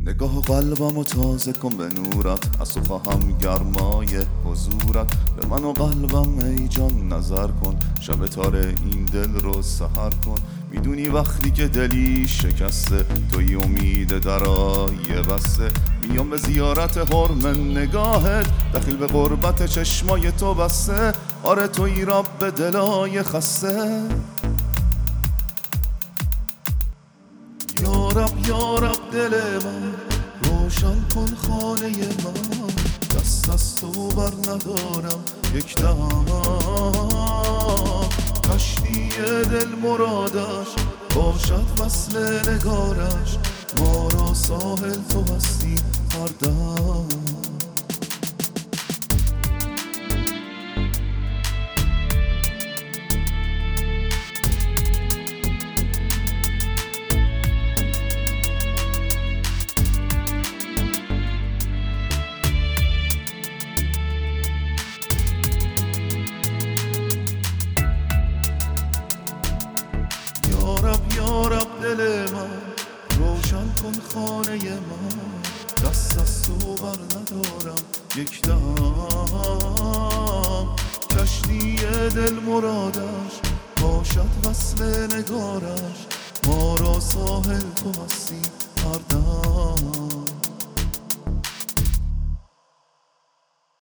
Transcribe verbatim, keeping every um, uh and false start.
نگاه قلبمو تازه کن به نورت، از تو خواهم گرمای حضورت. به من و قلبم ای جان نظر کن، شب تاره این دل رو سحر کن. میدونی وقتی که دلی شکسته، توی امید درای بسته. میام به زیارت حرم نگاهت، دخیل به قربت چشمای تو بسته. آره توی رب دلای خسته. یارب یارب دل من، روشن کن خانه من. دست از تو بر ندارم یک دم، کشتی دل مرادش باشد وصل نگارش. ما را ساحل تو هستی هر دم. یارب یارب دل من، روشن کن خانه من. دست از تو بر ندارم یک دم، کشتی دل مرادش باشد وصل نگارش. ما را ساحل تو هستی هر دم.